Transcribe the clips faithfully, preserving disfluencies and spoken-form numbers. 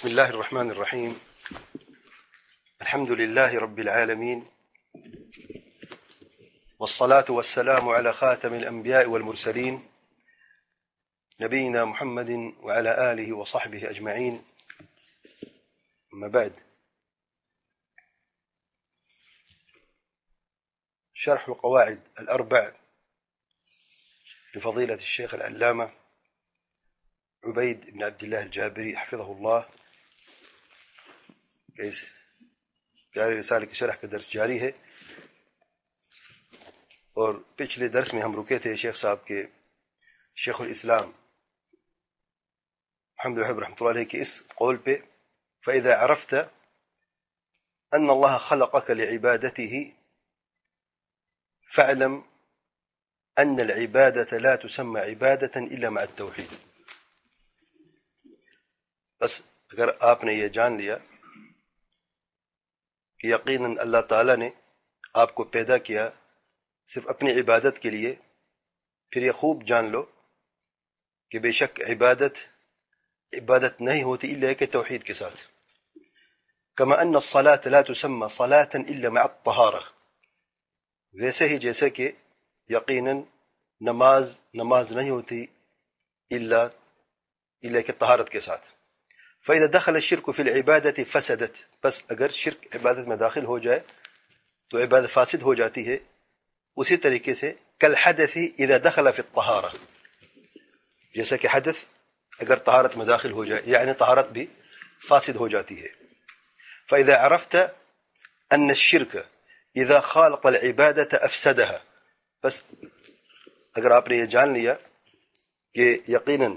بسم الله الرحمن الرحيم. الحمد لله رب العالمين، والصلاة والسلام على خاتم الأنبياء والمرسلين نبينا محمد وعلى آله وصحبه أجمعين. أما بعد، شرح القواعد الأربع لفضيلة الشيخ العلامة عبيد بن عبد الله الجابري حفظه الله. اس پیاری رسالے کی شرح کا درس جاری ہے، اور پچھلے درس میں ہم رکے تھے شیخ صاحب کے شیخ الاسلام محمد الوهاب رحمۃ اللہ علیہ کے اس قول پہ: فَإِذَا عَرَفْتَ أَنَّ اللَّهَ خَلَقَكَ لِعِبَادَتِهِ فَاعْلَمْ أَنَّ الْعِبَادَةَ لَا تُسَمَّى عِبَادَةً إِلَّا مَعَ التَّوْحِيدِ. بس اگر آپ نے یہ جان لیا کہ یقیناً اللہ تعالیٰ نے آپ کو پیدا کیا صرف اپنی عبادت کے لیے، پھر یہ خوب جان لو کہ بے شک عبادت عبادت نہیں ہوتی الا کہ توحید کے ساتھ. کما ان الصلاة لا تسمى صلاة الا مع الطہارہ، ویسے ہی جیسے کہ یقیناً نماز نماز نہیں ہوتی الا الا کہ طہارت کے ساتھ. فإذا دخل الشرك في العبادة فسدت، بس اگر شرک عبادت میں داخل ہو جائے تو عبادت فاسد ہو جاتی ہے. اسی طریقے سے كالحدث إذا دخل في الطہارہ، جیسا کہ حدث اگر طہارت میں داخل ہو جائے یعنی طہارت بھی فاسد ہو جاتی ہے. فإذا عرفت أن الشرك إذا خالط العبادة أفسدها، بس اگر آپ نے یہ جان لیا کہ یقیناً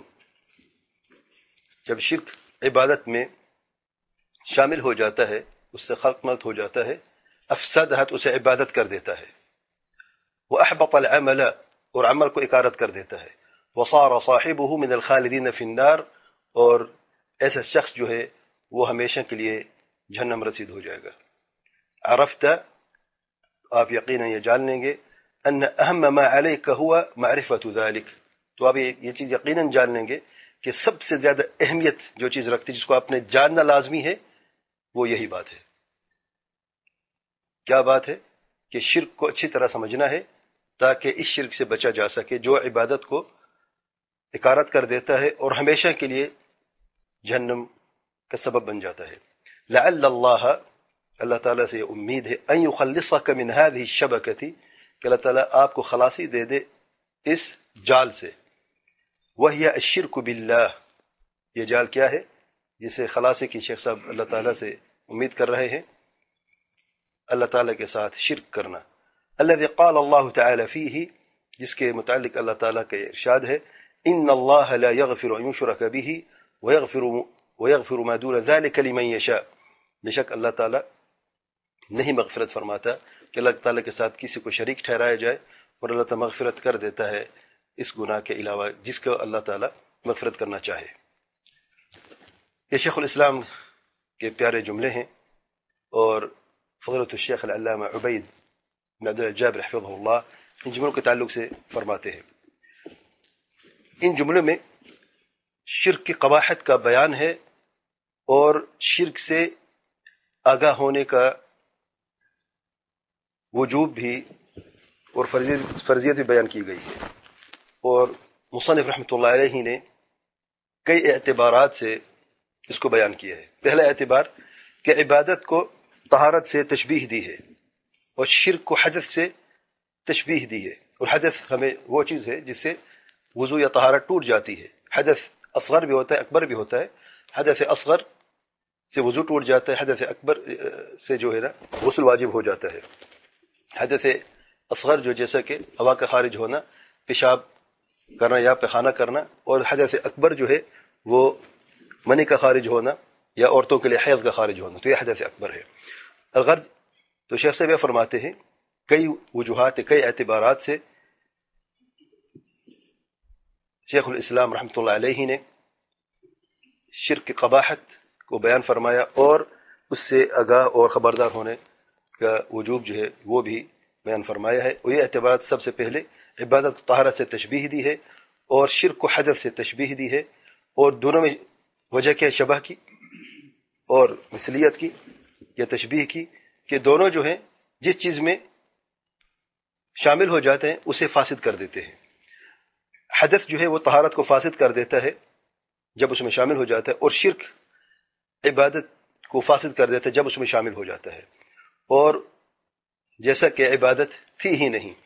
جب شرک عبادت میں شامل ہو جاتا ہے، اس سے خلط ملط ہو جاتا ہے، افسدها تو اسے عبادت کر دیتا ہے، واحبط العمل اور عمل کو اکارت کر دیتا ہے، وصار صاحبه من الخالدین فی النار اور ایسا شخص جو ہے وہ ہمیشہ کے لیے جہنم رسید ہو جائے گا. عرفت، آپ یقیناً یہ جان لیں گے، ان اہم ما علیک هو معرفت ذلك، تو آپ یہ چیز یقیناً جان لیں گے کہ سب سے زیادہ اہمیت جو چیز رکھتی ہے، جس کو آپ نے جاننا لازمی ہے، وہ یہی بات ہے. کیا بات ہے؟ کہ شرک کو اچھی طرح سمجھنا ہے تاکہ اس شرک سے بچا جا سکے جو عبادت کو اکارت کر دیتا ہے اور ہمیشہ کے لیے جہنم کا سبب بن جاتا ہے. لعل اللہ، اللہ تعالیٰ سے یہ امید ہے، ان یخلصک من هذه الشبکۃ، کہ اللہ تعالیٰ آپ کو خلاصی دے دے اس جال سے. وہی الشرک باللہ، یہ جال کیا ہے جسے خلاصے کی شیخ صاحب اللہ تعالیٰ سے امید کر رہے ہیں؟ اللہ تعالیٰ کے ساتھ شرک کرنا. الذي قال اللہ تعالی فیہ، جس کے متعلق اللہ تعالیٰ کا ارشاد ہے: ان اللہ لا یغفر ان یشرک بہ ویغفر ویغفر ما دون ذلک لمن یشاء، بے شک اللہ تعالیٰ نہیں مغفرت فرماتا کہ اللہ تعالیٰ کے ساتھ کسی کو شریک ٹھہرایا جائے، اور اللہ تعالیٰ مغفرت کر دیتا ہے اس گناہ کے علاوہ جس کو اللہ تعالیٰ مغفرت کرنا چاہے. یہ شیخ الاسلام کے پیارے جملے ہیں، اور فضیلۃ الشیخ العلامہ عبید بن عبد اللہ الجابری حفظہ اللہ ان جملوں کے تعلق سے فرماتے ہیں. ان جملوں میں شرک کی قباحت کا بیان ہے اور شرک سے آگاہ ہونے کا وجوب بھی اور فرضیت بھی بیان کی گئی ہے. اور مصنف رحمۃ اللہ علیہ نے کئی اعتبارات سے اس کو بیان کیا ہے. پہلا اعتبار کہ عبادت کو طہارت سے تشبیہ دی ہے، اور شرک کو حدث سے تشبیہ دی ہے. اور حدث ہمیں وہ چیز ہے جس سے وضو یا طہارت ٹوٹ جاتی ہے. حدث اصغر بھی ہوتا ہے، اکبر بھی ہوتا ہے. حدث اصغر سے وضو ٹوٹ جاتا ہے، حدث اکبر سے جو ہے نا غسل واجب ہو جاتا ہے. حدث اصغر جو جیسا کہ ہوا کا خارج ہونا، پیشاب کرنا یا پیخانہ کرنا، اور حدث اکبر جو ہے وہ منی کا خارج ہونا یا عورتوں کے لیے حیض کا خارج ہونا، تو یہ حدث اکبر ہے. الغرض تو شیخ صاحب فرماتے ہیں کئی وجوہات، کئی اعتبارات سے شیخ الاسلام رحمۃ اللہ علیہ نے شرک کی قباحت کو بیان فرمایا، اور اس سے آگاہ اور خبردار ہونے کا وجوب جو ہے وہ بھی بیان فرمایا ہے. اور یہ اعتبارات سب سے پہلے عبادت کو طہارت سے تشبیہ دی ہے، اور شرک کو حدث سے تشبیہ دی ہے. اور دونوں میں وجہ کیا ہے شبہ کی؟ اور مثلیت کی یا تشبیہ کی کہ دونوں جو ہیں جس چیز میں شامل ہو جاتے ہیں اسے فاسد کر دیتے ہیں. حدث جو ہے وہ طہارت کو فاسد کر دیتا ہے جب اس میں شامل ہو جاتا ہے، اور شرک عبادت کو فاسد کر دیتا ہے جب اس میں شامل ہو جاتا ہے، اور جیسا کہ عبادت تھی ہی نہیں،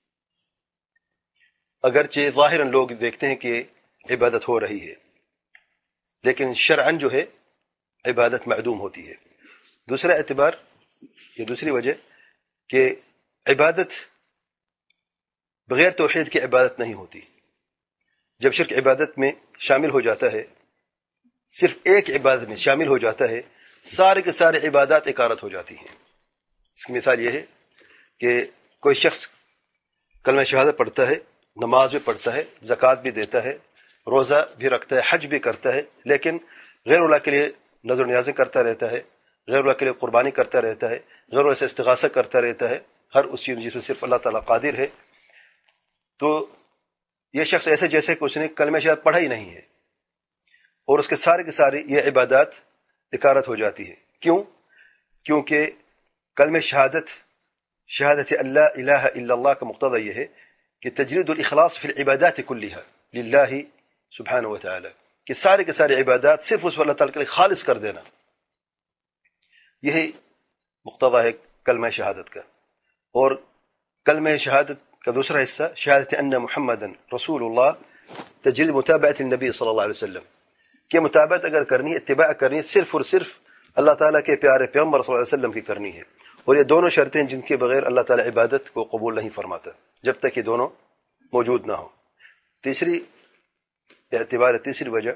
اگرچہ ظاہراً لوگ دیکھتے ہیں کہ عبادت ہو رہی ہے لیکن شرعاً جو ہے عبادت معدوم ہوتی ہے. دوسرا اعتبار یا دوسری وجہ کہ عبادت بغیر توحید کی عبادت نہیں ہوتی. جب شرک عبادت میں شامل ہو جاتا ہے، صرف ایک عبادت میں شامل ہو جاتا ہے، سارے کے سارے عبادات اکارت ہو جاتی ہیں. اس کی مثال یہ ہے کہ کوئی شخص کلمہ شہادت پڑھتا ہے، نماز بھی پڑھتا ہے، زکوٰۃ بھی دیتا ہے، روزہ بھی رکھتا ہے، حج بھی کرتا ہے، لیکن غیر اللہ کے لیے نظر و نیازیں کرتا رہتا ہے، غیر اللہ کے لیے قربانی کرتا رہتا ہے، غیر اللہ سے استغاثہ کرتا رہتا ہے، ہر اس چیز جس میں صرف اللہ تعالیٰ قادر ہے. تو یہ شخص ایسے جیسے کہ اس نے کلمہ شہادت پڑھا ہی نہیں ہے، اور اس کے سارے کے سارے یہ عبادات اکارت ہو جاتی ہے. کیوں؟ کیونکہ کلمہ شہادت شہادت اللہ الہ الا اللہ کا مقتضی یہ ہے کہ تجرید الاخلاص فی العبادات کلھا للہ سبحانہ و تعالی، کہ سارے کے سارے عبادات صرف اس اللہ تعالیٰ کے لیے خالص کر دینا، یہی مقتضی ہے کلمہ شہادت کا. اور کلمہ شہادت کا دوسرا حصہ شہادت ان محمد رسول اللہ تجرید متابعت النبی صلی اللہ علیہ وسلم، کہ متابعت اگر کرنی ہے، اتباع کرنی ہے، صرف اور صرف اللہ تعالیٰ کے پیارے پیغمبر صلی اللہ علیہ وسلم کی کرنی ہے. اور یہ دونوں شرطیں جن کے بغیر اللہ تعالیٰ عبادت کو قبول نہیں فرماتا جب تک یہ دونوں موجود نہ ہو. تیسری اعتبار تیسری وجہ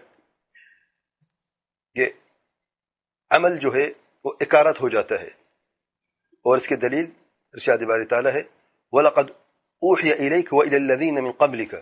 کہ عمل جو ہے وہ اکارت ہو جاتا ہے، اور اس کی دلیل ارشاد باری تعالیٰ ہے وَلَقَدْ أُوحِيَ إِلَيْكَ وَإِلَى الَّذِينَ مِن قَبْلِكَ،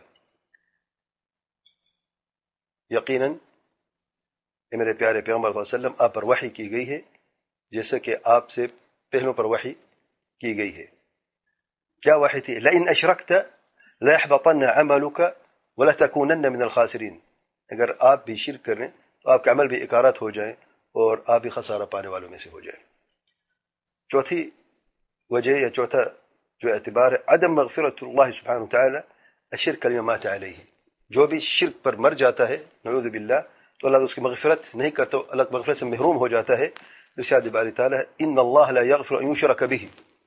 یقیناً میرے پیارے پیغمبر صلی اللہ علیہ وسلم آپ پر وحی کی گئی ہے جیسا کہ آپ سے پہلوں پر وحی کی گئی ہے. کیا وحی تھی؟ لَإِنْ أَشْرَكْتَ لَيَحْبَطَنَّ عَمَلُكَ وَلَتَكُونَنَّ مِنَ الْخَاسِرِينَ. اگر آپ بھی شرک کریں تو آپ کے عمل بھی اکارت ہو جائیں اور آپ بھی خسارہ پانے والوں میں سے ہو جائیں. چوتھی وجہ یا چوتھا جو اعتبار ہے عدم مغفرت اللہ سبحانہ وتعالی الشرک لمن مات علیہ، جو بھی شرک پر مر جاتا ہے نعوذ باللہ تو اللہ اس کی مغفرت نہیں کرتا، اللہ مغفرت سے محروم ہو جاتا ہے. ارشاد باری تعالیٰ ہے ان اللہ لا یغفر ان یشرک بہ،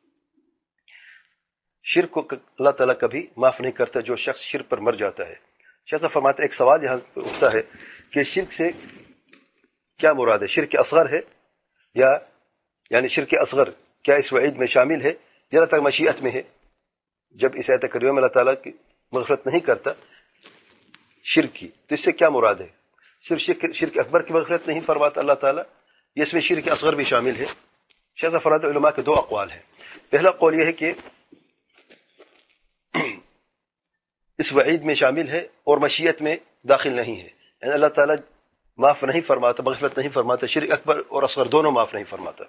شرک کو اللہ تعالیٰ کبھی معاف نہیں کرتا جو شخص شرک پر مر جاتا ہے. شیخ صاحب فرماتے ایک سوال یہاں اٹھتا ہے کہ شرک سے کیا مراد ہے؟ شرک اصغر ہے یا یعنی شرک اصغر کیا اس وعید میں شامل ہے یا اللہ تعالیٰ مشیت میں ہے؟ جب اس آیت کریمہ میں اللہ تعالیٰ کی مغفرت نہیں کرتا شرک کی تو اس سے کیا مراد ہے؟ صرف شرک شرک اکبر کی مغفرت نہیں فرماتا اللہ تعالیٰ، یہ اس میں شرک اصغر بھی شامل ہے؟ شیخ صاحب فرماتے علماء کے دو اقوال ہیں. پہلا قول یہ ہے کہ اس وعید میں شامل ہے اور مشیت میں داخل نہیں ہے، یعنی اللہ تعالیٰ معاف نہیں فرماتا، مغفرت نہیں فرماتا، شرک اکبر اور اصغر دونوں معاف نہیں فرماتا.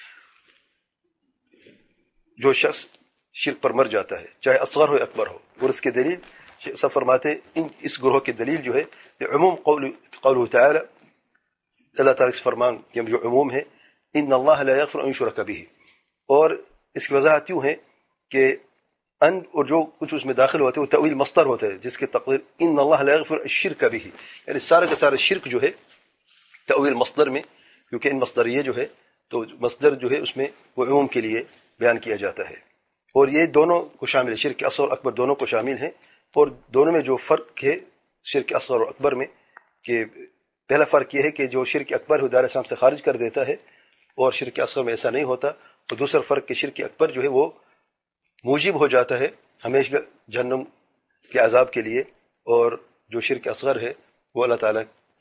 جو شخص شرک پر مر جاتا ہے چاہے اصغر ہو اکبر ہو. اور اس کے دلیل شیخ صاحب فرماتے ان اس گروہ کی دلیل جو ہے عموم قول قوله تعالی، اللہ تعالیٰ کے فرمان کہ جو عموم ہے ان اللہ لا یغفر ان یشرک بہ، اور اس کی وضاحت یوں ہے کہ ان اور جو کچھ اس میں داخل ہوتے ہیں وہ تأویل مصدر ہوتا ہے جس کی تقدیر ان اللہ لا یغفر الشرک بہ، یعنی سارے کا سارا شرک جو ہے تأویل مصدر میں، کیونکہ ان مصدریہ جو ہے تو مصدر جو ہے اس میں وہ عموم کے لیے بیان کیا جاتا ہے. اور یہ دونوں کو شامل ہے، شرک اصغر اور اکبر دونوں کو شامل ہیں. اور دونوں میں جو فرق ہے شرک اصغر اور اکبر میں کہ پہلا فرق یہ ہے کہ جو شرک اکبر ہے دائرہ اسلام سے خارج کر دیتا ہے اور شرک اصغر میں ایسا نہیں ہوتا. اور دوسرا فرق کہ شرک اکبر جو ہے وہ موجب ہو جاتا ہے ہمیشہ جہنم کے عذاب کے لیے، اور جو شرک اصغر ہے وہ اللہ تعالیٰ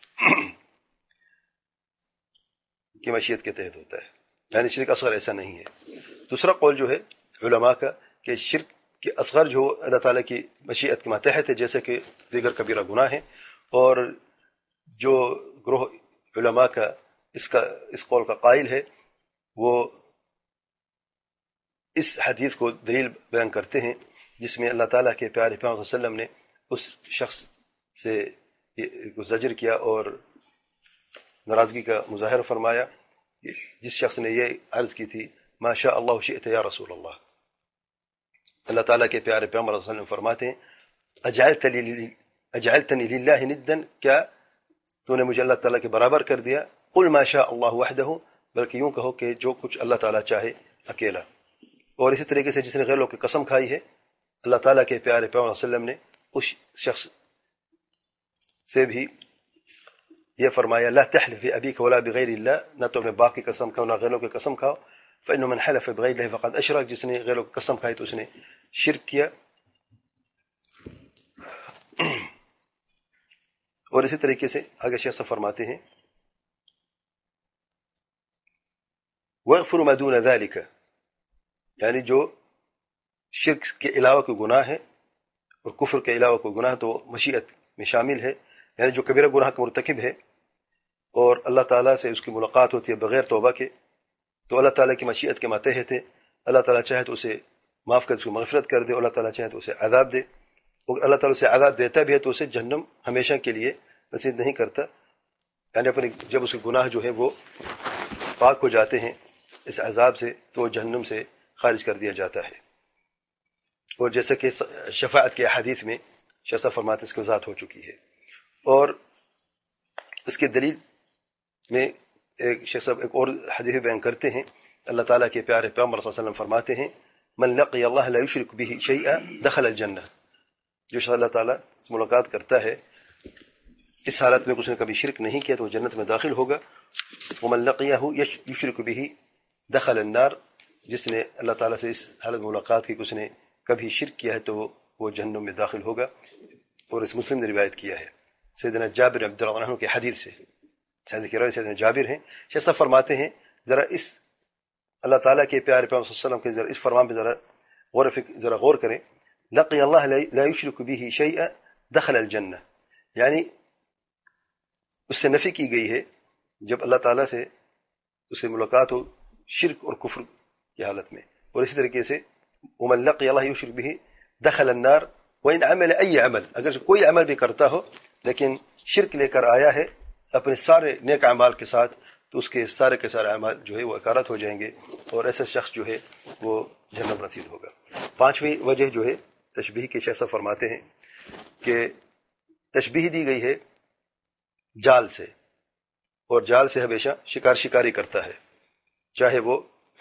کی مشیت کے تحت ہوتا ہے، یعنی شرک اصغر ایسا نہیں ہے. دوسرا قول جو ہے علماء کا کہ شرک کے اصغر جو اللہ تعالیٰ کی مشیت کے ماتحت ہے جیسے کہ دیگر کبیرہ گناہ ہیں. اور جو گروہ علماء کا اس کا اس قول کا قائل ہے وہ اس حدیث کو دلیل بیان کرتے ہیں جس میں اللہ تعالیٰ کے پیارے پیغمبر صلی اللہ علیہ وسلم نے اس شخص سے زجر کیا اور ناراضگی کا مظاہرہ فرمایا جس شخص نے یہ عرض کی تھی ما شاء اللہ شئت یا رسول اللہ، اللہ تعالیٰ کے پیارے پیغمبر صلی اللہ علیہ وسلم فرماتے ہیں اجعلتنی اجعلتنی للہ ندا، کیا تو نے مجھے اللہ تعالیٰ کے برابر کر دیا؟ قل ما شاء اللہ وحدہ، بلکہ یوں کہو کہ جو کچھ اللہ تعالیٰ چاہے اکیلا۔ اور اسی طریقے سے جس نے غیروں کی قسم کھائی ہے، اللہ تعالیٰ کے پیارے پیغمبر صلی اللہ علیہ وسلم نے اس شخص سے بھی یہ فرمایا لا تحلف بأبیک ولا بغیر اللہ، نہ تو اپنے باپ کی قسم کھاؤ نہ غیروں کی قسم کھاؤ، فإنه من حلف بغیر اللہ فقد اشرک، جس نے غیروں کی قسم کھائی تو اس نے شرک کیا۔ اور اسی طریقے سے آگے شیخ صاحب فرماتے ہیں وَاغْفِرُ مَا دُونَ ذَلِكَ، یعنی جو شرک کے علاوہ کوئی گناہ ہے اور کفر کے علاوہ کوئی گناہ تو مشیت میں شامل ہے، یعنی جو کبیرہ گناہ کا مرتکب ہے اور اللہ تعالیٰ سے اس کی ملاقات ہوتی ہے بغیر توبہ کے، تو اللہ تعالیٰ کی مشیت کے ماتحت ہے، اللہ تعالیٰ چاہے تو اسے معاف کر، اس کو مغفرت کر دے، اللہ تعالیٰ چاہے تو اسے عذاب دے، اور اللہ تعالیٰ اسے عذاب دیتا بھی ہے تو اسے جہنم ہمیشہ کے لیے نصیب نہیں کرتا، یعنی اپنے جب اس کے گناہ جو ہے وہ پاک ہو جاتے ہیں اس عذاب سے تو وہ جہنم سے خارج کر دیا جاتا ہے۔ اور جیسا کہ شفاعت کے احادیث میں شیخ فرماتے اس کی وضاحت ہو چکی ہے۔ اور اس کے دلیل میں ایک شیخ صاحب ایک اور حدیث بیان کرتے ہیں، اللہ تعالیٰ کے پیارے پیغمبر صلی اللہ علیہ وسلم فرماتے ہیں من لقی اللہ لا یشرک بہ شیئا دخل الجنہ، جو شخص اللہ تعالیٰ سے ملاقات کرتا ہے اس حالت میں اس نے کبھی شرک نہیں کیا تو وہ جنت میں داخل ہوگا، ومن لقیہ یشرک بہ دخل النار، جس نے اللہ تعالیٰ سے اس حالت میں ملاقات کی کہ اس نے کبھی شرک کیا ہے تو وہ جہنم میں داخل ہوگا۔ اور اس مسلم نے روایت کیا ہے سیدنا جابر عبد اللہ عنہ کے حدیث سے، سیدنا کی روایت سیدنا جابر ہیں، شیخ صاحب فرماتے ہیں ذرا اس اللہ تعالیٰ کے پیارے پیغمبر صلی اللہ علیہ وسلم کے ذرا اس فرمان پہ ذرا غور فکر ذرا غور کریں، لقی اللہ لا یشرک بہ شیئا دخل الجنہ، یعنی اس سے نفی کی گئی ہے جب اللہ تعالیٰ سے اس سے ملاقات ہو شرک اور کفر کی حالت میں۔ اور اسی طریقے سے ومن لقی اللہ یشرک بہ دخل النار وإن عمل أي عمل، اگر کوئی عمل بھی کرتا ہو لیکن شرک لے کر آیا ہے اپنے سارے نیک اعمال کے ساتھ تو اس کے سارے کے سارے اعمال جو ہے وہ اکارت ہو جائیں گے اور ایسا شخص جو ہے وہ جہنم رسید ہوگا۔ پانچویں وجہ جو ہے تشبیہ کے شیخ صاحب فرماتے ہیں کہ تشبیہ دی گئی ہے جال سے، اور جال سے ہمیشہ شکار شکاری کرتا ہے، چاہے وہ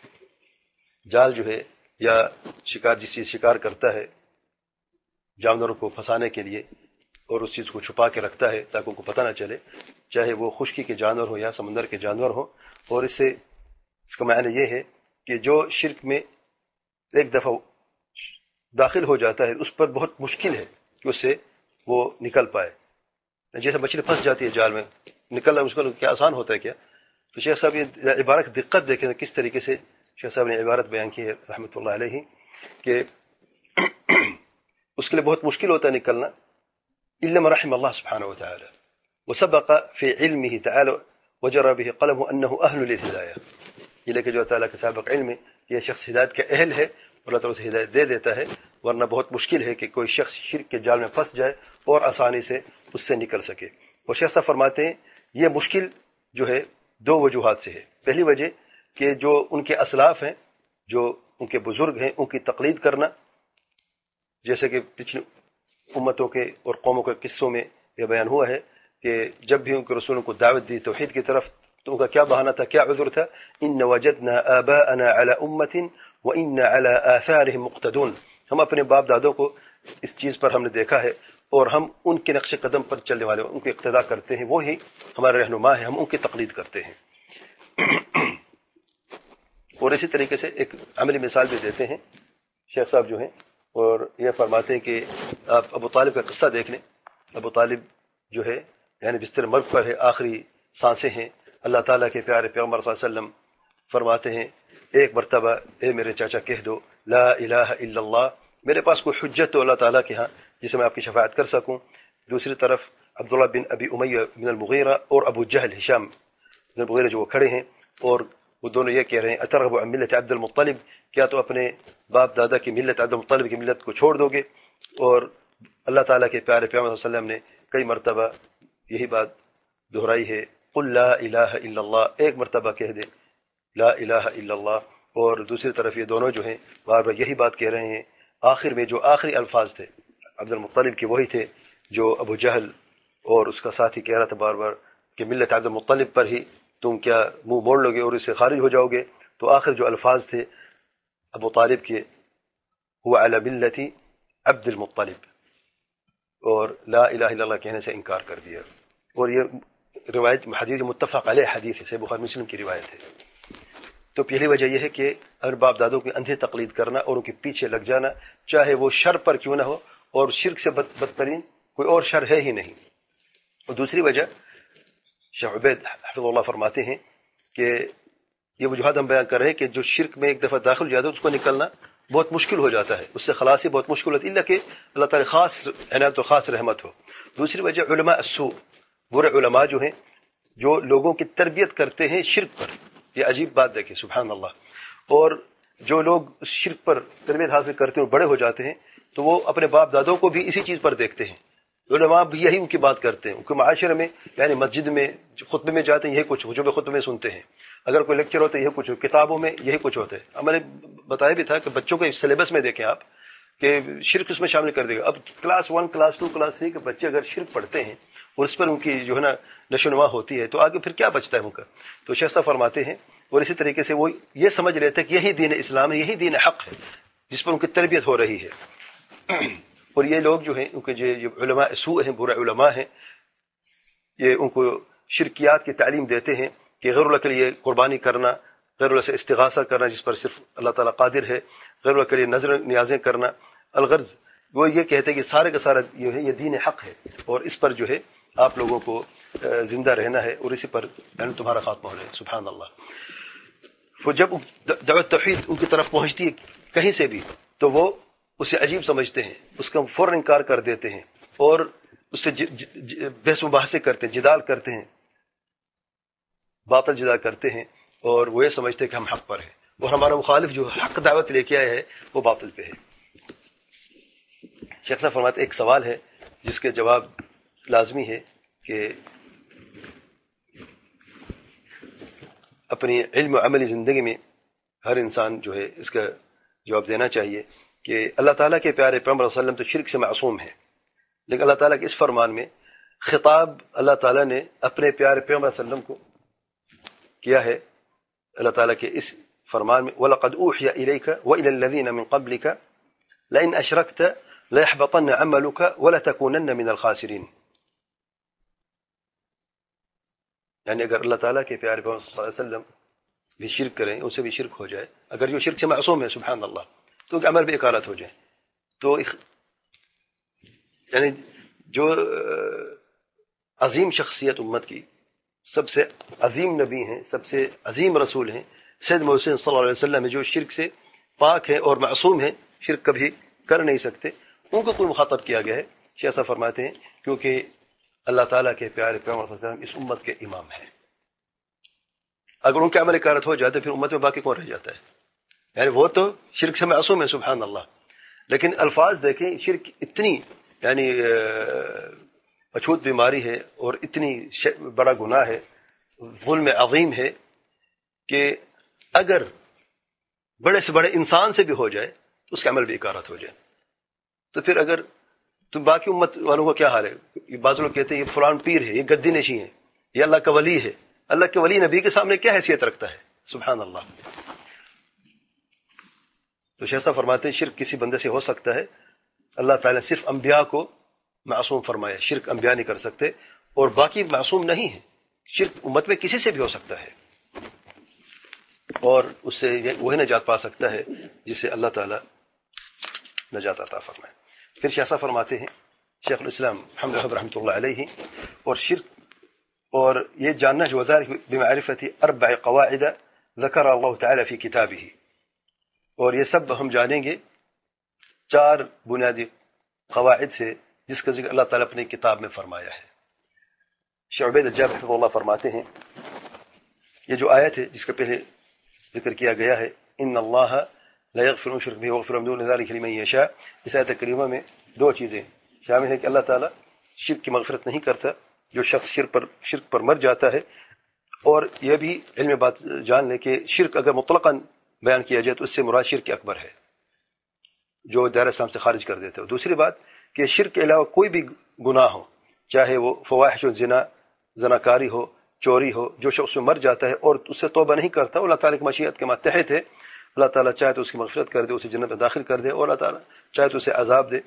جال جو ہے یا شکار جس چیز شکار کرتا ہے جانوروں کو پھنسانے کے لیے اور اس چیز کو چھپا کے رکھتا ہے تاکہ ان کو پتہ نہ چلے، چاہے وہ خشکی کے جانور ہو یا سمندر کے جانور ہو۔ اور اس سے اس کا معنی یہ ہے کہ جو شرک میں ایک دفعہ داخل ہو جاتا ہے اس پر بہت مشکل ہے کہ اس سے وہ نکل پائے، جیسے مچھلی پھنس جاتی ہے جال میں، نکلنا اس کو کیا آسان ہوتا ہے کیا؟ تو شیخ صاحب یہ عبارت کی دقت دیکھیں کس طریقے سے شیخ صاحب نے عبارت بیان کی ہے رحمۃ اللہ علیہ کہ اس کے لیے بہت مشکل ہوتا ہے نکلنا، الا من رحم اللہ سبحانہ وتعالی وسبق فی علمہ تعالی وجرى به قلمه انه اہل للہدایہ، یہ لے کہ جو تعالیٰ کے سابق علم ہے یہ شخص ہدایت کا اہل ہے اور اللہ تعالیٰ اسے ہدایت دے دیتا ہے، ورنہ بہت مشکل ہے کہ کوئی شخص شرک کے جال میں پھنس جائے اور آسانی سے اس سے نکل سکے۔ اور شیخ صاحب فرماتے ہیں یہ مشکل جو ہے دو وجوہات سے ہے۔ پہلی وجہ کہ جو ان کے اسلاف ہیں، جو ان کے بزرگ ہیں، ان کی تقلید کرنا، جیسے کہ پچھلی امتوں کے اور قوموں کے قصوں میں یہ بیان ہوا ہے کہ جب بھی ان کے رسولوں کو دعوت دی توحید کی طرف تو ان کا کیا بہانہ تھا، کیا عذر تھا؟ ان وجدنا آباءنا على امت وان على آثارهم مقتدون، ہم اپنے باپ دادوں کو اس چیز پر ہم نے دیکھا ہے اور ہم ان کے نقش قدم پر چلنے والے ان کے اقتداء کرتے ہیں، وہی ہمارے رہنما ہیں، ہم ان کی تقلید کرتے ہیں۔ اور اسی طریقے سے ایک عملی مثال بھی دیتے ہیں شیخ صاحب جو ہیں، اور یہ فرماتے ہیں کہ آپ ابو طالب کا قصہ دیکھ لیں۔ ابو طالب جو ہے یعنی بستر مرگ پر ہے، آخری سانسیں ہیں، اللہ تعالیٰ کے پیارے پیغمبر صلی اللہ علیہ وسلم فرماتے ہیں ایک مرتبہ اے میرے چاچا کہہ دو لا الہ الا اللہ، میرے پاس کوئی حجت تو اللہ تعالیٰ کے ہاں جسے میں آپ کی شفاعت کر سکوں۔ دوسری طرف عبداللہ بن ابی امیہ بن المغیرہ اور ابو جہل ہشام بن المغیرہ جو وہ کھڑے ہیں اور وہ دونوں یہ کہہ رہے ہیں اترغب عن ملت عبد المطلب، کیا تو اپنے باپ دادا کی ملت عبد المطلب کی ملت کو چھوڑ دو گے؟ اور اللہ تعالیٰ کے پیارے پیغمبر صلی اللہ علیہ وسلم نے کئی مرتبہ یہی بات دہرائی ہے قل لا الہ الا اللہ، ایک مرتبہ کہہ دے لا الہ الا اللہ، اور دوسری طرف یہ دونوں جو ہیں بار بار یہی بات کہہ رہے ہیں۔ آخر میں جو آخری الفاظ تھے عبد المطلب کے وہی تھے جو ابو جہل اور اس کا ساتھی کہہ رہا تھا بار بار کہ ملت عبد المطلب پر ہی تم کیا منہ موڑ لو گے اور اس سے خارج ہو جاؤ گے۔ تو آخر جو الفاظ تھے ابو طالب کے، هو علی ملت عبد المطلب، اور لا الہ الا اللہ کہنے سے انکار کر دیا۔ اور یہ روایت حدیث متفق علیہ حدیث ہے، صحیح بخاری مسلم کی روایت ہے۔ تو پہلی وجہ یہ ہے کہ اگر باپ دادوں کی اندھے تقلید کرنا اور ان کے پیچھے لگ جانا، چاہے وہ شر پر کیوں نہ ہو، اور شرک سے بد بدترین کوئی اور شر ہے ہی نہیں۔ اور دوسری وجہ شیخ عبید حفظ اللہ فرماتے ہیں کہ یہ وجوہات ہم بیان کر رہے ہیں کہ جو شرک میں ایک دفعہ داخل ہو جاتا ہے اس کو نکلنا بہت مشکل ہو جاتا ہے، اس سے خلاصی بہت مشکل ہوتی ہے، اللہ کہ اللہ تعالی خاص عنایت و خاص رحمت ہو۔ دوسری وجہ علماء السوء، برے علماء جو ہیں جو لوگوں کی تربیت کرتے ہیں شرک پر۔ یہ عجیب بات دیکھیں، سبحان اللہ۔ اور جو لوگ شرک پر تربیت حاصل کرتے ہیں اور بڑے ہو جاتے ہیں تو وہ اپنے باپ دادوں کو بھی اسی چیز پر دیکھتے ہیں۔ علماء بھی یہی ان کی بات کرتے ہیں، ان کے معاشرے میں، یعنی مسجد میں خطبے میں جاتے ہیں یہی کچھ جو خطبے میں سنتے ہیں، اگر کوئی لیکچر ہوتا ہے یہ کچھ، کتابوں میں یہی کچھ ہوتا ہے۔ ہم نے بتایا بھی تھا کہ بچوں کے سلیبس میں دیکھیں آپ کہ شرک اس میں شامل کر دے گا۔ اب class one, class two, class three کے بچے اگر شرک پڑھتے ہیں اور اس پر ان کی جو ہے نا نشو و نما ہوتی ہے تو آگے پھر کیا بچتا ہے ان کا؟ تو شیخ صاحب فرماتے ہیں، اور اسی طریقے سے وہ یہ سمجھ لیتے ہیں کہ یہی دین اسلام ہے، یہی دین حق ہے جس پر ان کی تربیت ہو رہی ہے۔ اور یہ لوگ جو ہیں ان کے جو علماء سوء ہیں، برے علماء ہیں، یہ ان کو شرکیات کی تعلیم دیتے ہیں کہ غیر اللہ کے لیے قربانی کرنا، غیر اللہ سے استغاثہ کرنا جس پر صرف اللہ تعالیٰ قادر ہے، غیر اللہ کے لیے نظر نیازیں کرنا، الغرض وہ یہ کہتے ہیں کہ سارے کا سارا یہ ہے یہ دین حق ہے اور اس پر جو ہے آپ لوگوں کو زندہ رہنا ہے اور اسی پر یعنی تمہارا خاتمہ ہو جائے۔ سبحان اللہ۔ وہ جب دعوت توحید ان کی طرف پہنچتی ہے کہیں سے بھی تو وہ اسے عجیب سمجھتے ہیں، اس کا فوراً انکار کر دیتے ہیں اور اس سے بحث مباحثے کرتے ہیں، جدال کرتے ہیں، باطل جدال کرتے ہیں، اور وہ یہ سمجھتے ہیں کہ ہم حق پر ہیں اور ہمارا مخالف جو حق دعوت لے کے آیا ہے وہ باطل پہ ہے۔ شیخ صاحب فرماتے ایک سوال ہے جس کے جواب لازمی ہے کہ اپنی علم و عملی زندگی میں ہر انسان جو ہے اس کا جواب دینا چاہیے کہ اللہ تعالیٰ کے پیارے پیغمبر صلی اللہ علیہ وسلم تو شرک سے معصوم ہے، لیکن اللہ تعالیٰ کے اس فرمان میں خطاب اللہ تعالیٰ نے اپنے پیارے پیغمبر صلی اللہ علیہ وسلم کو کیا ہے۔ اللہ تعالیٰ کے اس فرمان میں وَلَقَدْ أُوحِيَ إِلَيْكَ وَإِلَى الَّذِينَ مِن قَبْلِكَ لَئِنْ أَشْرَكْتَ لَيَحْبَطَنَّ عَمَلُكَ وَلَتَكُونَنَّ مِنَ الْخَاسِرِينَ۔ یعنی اگر اللہ تعالیٰ کے پیارے پیغمبر صلی اللہ علیہ وسلم بھی شرک کریں، ان سے بھی شرک ہو جائے، اگر جو شرک سے معصوم ہے سبحان اللہ، تو کہ عمل بھی اکالت ہو جائے، تو یعنی جو عظیم شخصیت امت کی، سب سے عظیم نبی ہیں، سب سے عظیم رسول ہیں سید محمد صلی اللہ علیہ وسلم، جو شرک سے پاک ہیں اور معصوم ہیں، شرک کبھی کر نہیں سکتے، ان کو کوئی مخاطب کیا گیا ہے۔ شیخ صاحب فرماتے ہیں کیونکہ اللہ تعالیٰ کے پیارے پیغمبر صلی اللہ علیہ وسلم اس امت کے امام ہیں، اگر ان کے عمل اکالت ہو جاتے پھر امت میں باقی کون رہ جاتا ہے؟ یعنی وہ تو شرک سے معصوم ہے سبحان اللہ، لیکن الفاظ دیکھیں، شرک اتنی یعنی اچھوت بیماری ہے اور اتنی بڑا گناہ ہے، ظلم عظیم ہے کہ اگر بڑے سے بڑے انسان سے بھی ہو جائے تو اس کا عمل بھی اکالت ہو جائے، تو پھر اگر تو باقی امت والوں کا کیا حال ہے؟ بعض لوگ کہتے ہیں یہ فلان پیر ہے، یہ گدی نشین ہے، یہ اللہ کا ولی ہے۔ اللہ کے ولی نبی کے سامنے کیا حیثیت رکھتا ہے؟ سبحان اللہ۔ تو شیخ صاحب فرماتے ہیں شرک کسی بندے سے ہو سکتا ہے، اللہ تعالیٰ نے صرف انبیاء کو معصوم فرمایا، شرک انبیاء نہیں کر سکتے اور باقی معصوم نہیں ہے، شرک امت میں کسی سے بھی ہو سکتا ہے اور اس سے وہی نجات پا سکتا ہے جس سے اللہ تعالیٰ نجات عطا فرمائے۔ پھر شیخ صاحب فرماتے ہیں شیخ الاسلام محمد وہاب رحمۃ اللہ علیہ، اور شرک اور یہ جاننا جو وذالک بمعرفت اربع قواعد ذکر اللہ تعالی فی کتابہ، اور یہ سب ہم جانیں گے چار بنیادی قواعد سے جس کا ذکر اللہ تعالیٰ اپنی کتاب میں فرمایا ہے۔ شیخ عبید الجابر رحمہ اللہ فرماتے ہیں یہ جو آیت ہے جس کا پہلے ذکر کیا گیا ہے ان اللہ لا یغفر ان یشرک بہ ویغفر ما دون ذلک لمن یشاء، اس آیت کریمہ میں دو چیزیں شامل ہیں کہ اللہ تعالیٰ شرک کی مغفرت نہیں کرتا، جو شخص شرک پر شرک پر مر جاتا ہے اور یہ بھی علم بات جان لیں کہ شرک اگر مطلقاً بیان کیا جائے تو اس سے مراد شرک اکبر ہے جو دائرہ اسلام سے خارج کر دیتے ہو. دوسری بات کہ شرک کے علاوہ کوئی بھی گناہ ہو، چاہے وہ فواحش و زنا زناکاری ہو، چوری ہو، جو شخص اس میں مر جاتا ہے اور اس سے توبہ نہیں کرتا، اللہ تعالیٰ کی مشیت کے ماتحت ہے. اللہ تعالیٰ چاہے تو اس کی مغفرت کر دے، اسے جنت میں داخل کر دے، اور اللہ تعالیٰ چاہے تو اسے عذاب دے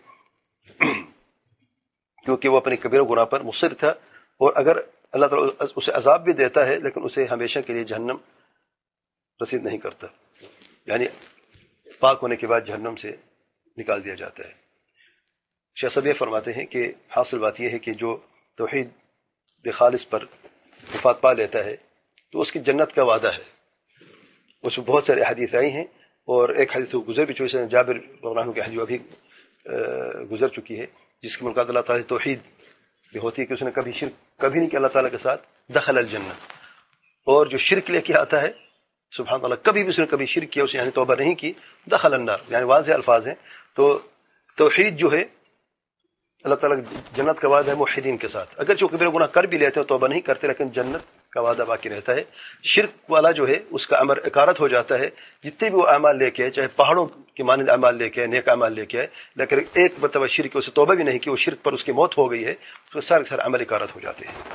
کیونکہ وہ اپنے کبیرہ گناہ پر مصر تھا. اور اگر اللہ تعالیٰ اسے عذاب بھی دیتا ہے لیکن اسے ہمیشہ کے لیے جہنم رسید نہیں کرتا، یعنی پاک ہونے کے بعد جہنم سے نکال دیا جاتا ہے. شیخ صاحب یہ فرماتے ہیں کہ حاصل بات یہ ہے کہ جو توحید خالص پر وفات پا لیتا ہے تو اس کی جنت کا وعدہ ہے. اس میں بہت سارے حدیث آئی ہیں، اور ایک حدیث گزر بھی چکی ہے، جابر رضی اللہ عنہ کی حدیث ابھی گزر چکی ہے، جس کی ملاقات اللہ تعالیٰ سے توحید بھی ہوتی ہے کہ اس نے کبھی شرک کبھی نہیں کیا اللہ تعالیٰ کے ساتھ، دخل الجنہ. اور جو شرک لے کے آتا ہے سبحان اللہ کبھی بھی اس نے کبھی شرک کیا، اسے یعنی توبہ نہیں کی، دخل النار، یعنی واضح الفاظ ہیں. تو توحید جو ہے اللہ تعالیٰ جنت کا وعدہ ہے موحدین کے ساتھ، اگر جو کبیرہ گناہ کر بھی لیتے ہیں توبہ نہیں کرتے لیکن جنت کا وعدہ باقی رہتا ہے. شرک والا جو ہے اس کا عمر اکارت ہو جاتا ہے، جتنے بھی وہ اعمال لے کے آئے، چاہے پہاڑوں کے مانند اعمال لے کے آئے، نیک اعمال لے کے آئے، لیکن ایک مرتبہ شرک کی اسے توبہ بھی نہیں کی، وہ شرک پر اس کی موت ہو گئی ہے، اس کے سارے سارے عمل اکارت ہو جاتے ہیں.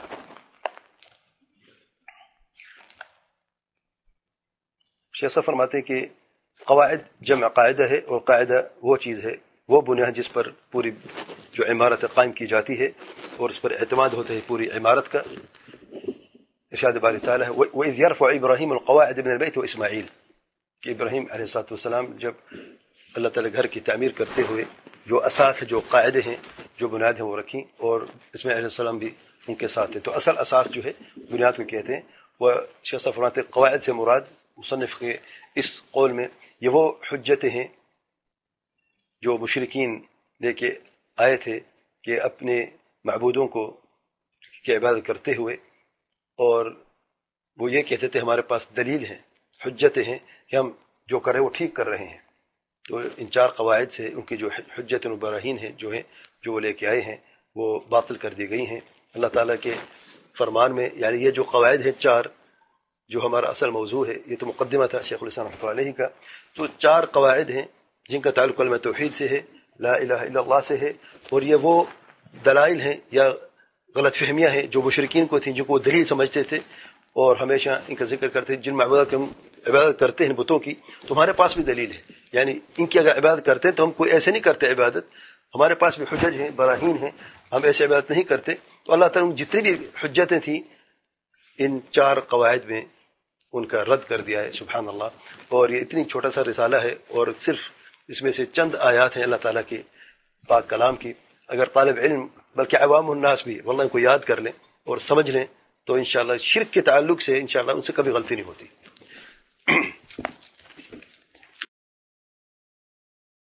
شیخ صاحب فرماتے ہیں کہ قواعد جمع قاعدہ ہے، اور قاعدہ وہ چیز ہے، وہ بنیاد جس پر پوری جو عمارت قائم کی جاتی ہے اور اس پر اعتماد ہوتا ہے پوری عمارت کا. ارشاد باری تعالیٰ ہے وَإِذْ يَرْفَعُ إِبْرَاهِيمُ الْقَوَاعِدَ مِنَ الْبَيْتِ وَإِسْمَاعِيلُ، کہ ابراہیم علیہ الصلوۃ والسلام جب اللہ تعالیٰ گھر کی تعمیر کرتے ہوئے جو اساس ہے، جو قاعدے ہیں، جو بنیاد ہیں وہ رکھیں، اور اسماعیل علیہ السلام بھی ان کے ساتھ ہیں. تو اصل اساس جو ہے بنیاد کو کہتے ہیں. وہ شیخ صاحب فرماتے ہیں قواعد سے مراد مصنف کے اس قول میں یہ وہ حجتیں ہیں جو مشرکین لے کے آئے تھے کہ اپنے معبودوں کو کی عبادت کرتے ہوئے، اور وہ یہ کہتے تھے ہمارے پاس دلیل ہیں، حجتیں ہیں کہ ہم جو کر رہے ہیں وہ ٹھیک کر رہے ہیں. تو ان چار قواعد سے ان کی جو حجت و براہین ہیں جو ہیں جو وہ لے کے آئے ہیں وہ باطل کر دی گئی ہیں. اللہ تعالیٰ کے فرمان میں یعنی یہ جو قواعد ہیں چار، جو ہمارا اصل موضوع ہے، یہ تو مقدمہ تھا شیخ الاسلام رحمۃ اللہ علیہ کا. تو چار قواعد ہیں جن کا تعلق کلمہ توحید سے ہے، لا الہ الا اللہ سے ہے، اور یہ وہ دلائل ہیں یا غلط فہمیاں ہیں جو مشرکین کو تھیں، جو کو دلیل سمجھتے تھے اور ہمیشہ ان کا ذکر کرتے جن معبودات کی ہم عبادت کرتے ہیں بتوں کی، تمہارے پاس بھی دلیل ہے، یعنی ان کی اگر عبادت کرتے ہیں تو ہم کوئی ایسے نہیں کرتے عبادت، ہمارے پاس بھی حجج ہیں، براہین ہیں، ہم ایسے عبادت نہیں کرتے. تو اللہ تعالیٰ جتنی بھی حجتیں تھیں ان چار قواعد میں ان کا رد کر دیا ہے سبحان اللہ. اور یہ اتنی چھوٹا سا رسالہ ہے اور صرف اس میں سے چند آیات ہیں اللہ تعالیٰ کے پاک کلام کی. اگر طالب علم بلکہ عوام الناس بھی واللہ ان کو یاد کر لیں اور سمجھ لیں تو انشاءاللہ شرک کے تعلق سے انشاءاللہ ان سے کبھی غلطی نہیں ہوتی.